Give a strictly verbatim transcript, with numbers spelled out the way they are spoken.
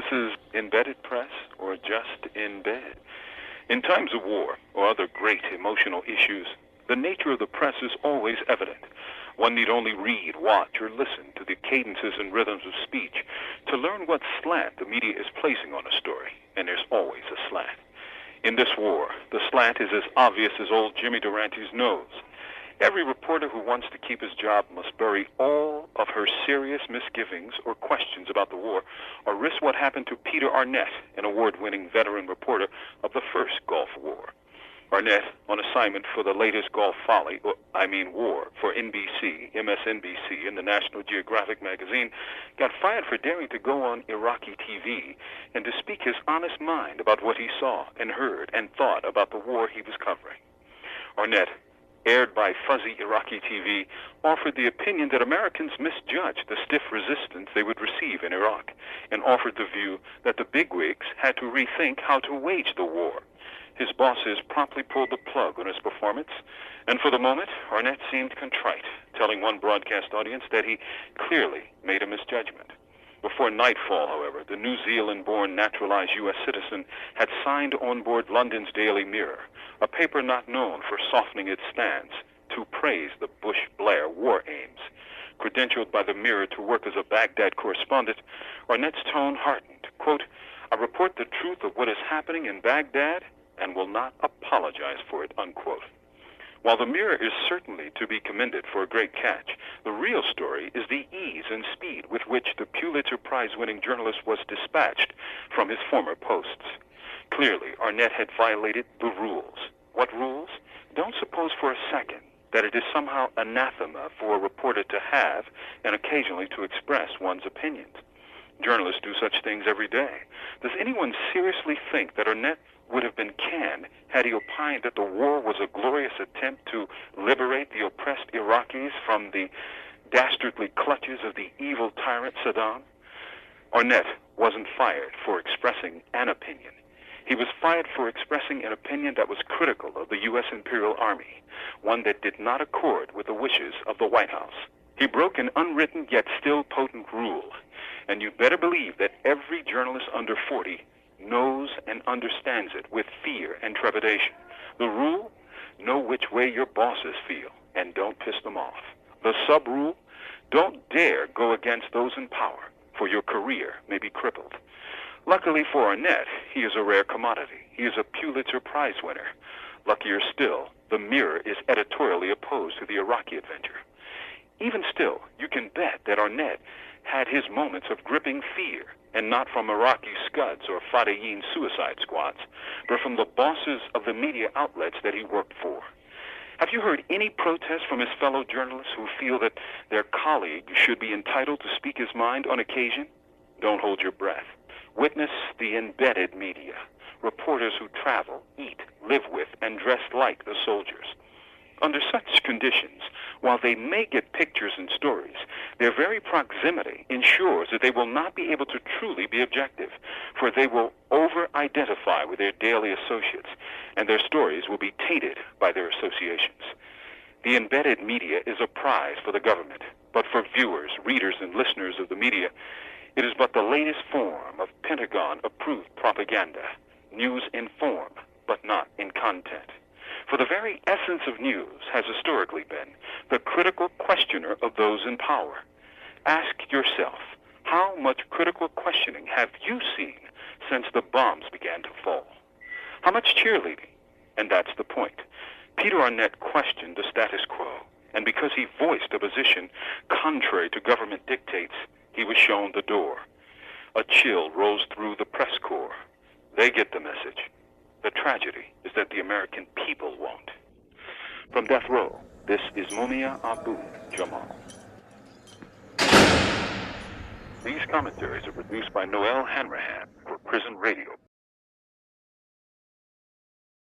is embedded press or just in bed? In times of war or other great emotional issues, the nature of the press is always evident. One need only read, watch, or listen to the cadences and rhythms of speech to learn what slant the media is placing on a story, and there's always a slant. In this war, the slant is as obvious as old Jimmy Durante's nose. Every reporter who wants to keep his job must bury all of her serious misgivings or questions about the war, or risk what happened to Peter Arnett, an award-winning veteran reporter of the first Gulf War. Arnett, on assignment for the latest Gulf Folly, or, I mean war, for N B C, M S N B C, and the National Geographic magazine, got fired for daring to go on Iraqi T V and to speak his honest mind about what he saw and heard and thought about the war he was covering. Arnett, aired by fuzzy Iraqi T V, offered the opinion that Americans misjudged the stiff resistance they would receive in Iraq, and offered the view that the bigwigs had to rethink how to wage the war. His bosses promptly pulled the plug on his performance, and for the moment, Arnett seemed contrite, telling one broadcast audience that he clearly made a misjudgment. Before nightfall, however, the New Zealand-born naturalized U S citizen had signed on board London's Daily Mirror, a paper not known for softening its stance, to praise the Bush-Blair war aims. Credentialed by the Mirror to work as a Baghdad correspondent, Arnett's tone hardened. Quote, "I report the truth of what is happening in Baghdad and will not apologize for it," unquote. While the Mirror is certainly to be commended for a great catch, the real story is the ease and speed with which the Pulitzer Prize-winning journalist was dispatched from his former posts. Clearly, Arnett had violated the rules. What rules? Don't suppose for a second that it is somehow anathema for a reporter to have and occasionally to express one's opinions. Journalists do such things every day. Does anyone seriously think that Arnett would have been canned had he opined that the war was a glorious attempt to liberate the oppressed Iraqis from the dastardly clutches of the evil tyrant Saddam? Arnett wasn't fired for expressing an opinion. He was fired for expressing an opinion that was critical of the U S Imperial Army, one that did not accord with the wishes of the White House. He broke an unwritten yet still potent rule, and you better believe that every journalist under forty knows and understands it with fear and trepidation. The rule? Know which way your bosses feel, and don't piss them off. The sub-rule? Don't dare go against those in power, for your career may be crippled. Luckily for Arnett, he is a rare commodity. He is a Pulitzer Prize winner. Luckier still, the Mirror is editorially opposed to the Iraqi adventure. Even still, you can bet that Arnett had his moments of gripping fear, and not from Iraqi scuds or Fedayeen suicide squads, but from the bosses of the media outlets that he worked for. Have you heard any protest from his fellow journalists who feel that their colleague should be entitled to speak his mind on occasion? Don't hold your breath. Witness the embedded media, reporters who travel, eat, live with, and dress like the soldiers. Under such conditions, while they may get pictures and stories, their very proximity ensures that they will not be able to truly be objective, for they will over-identify with their daily associates, and their stories will be tainted by their associations. The embedded media is a prize for the government, but for viewers, readers, and listeners of the media, it is but the latest form of Pentagon-approved propaganda, news in form, but not in content. For the very essence of news has historically been the critical questioner of those in power. Ask yourself, how much critical questioning have you seen since the bombs began to fall? How much cheerleading? And that's the point. Peter Arnett questioned the status quo, and because he voiced a position contrary to government dictates, he was shown the door. A chill rose through the press corps. They get the message. The tragedy is that the American people won't. From Death Row, this is Mumia Abu Jamal. These commentaries are produced by Noel Hanrahan for Prison Radio.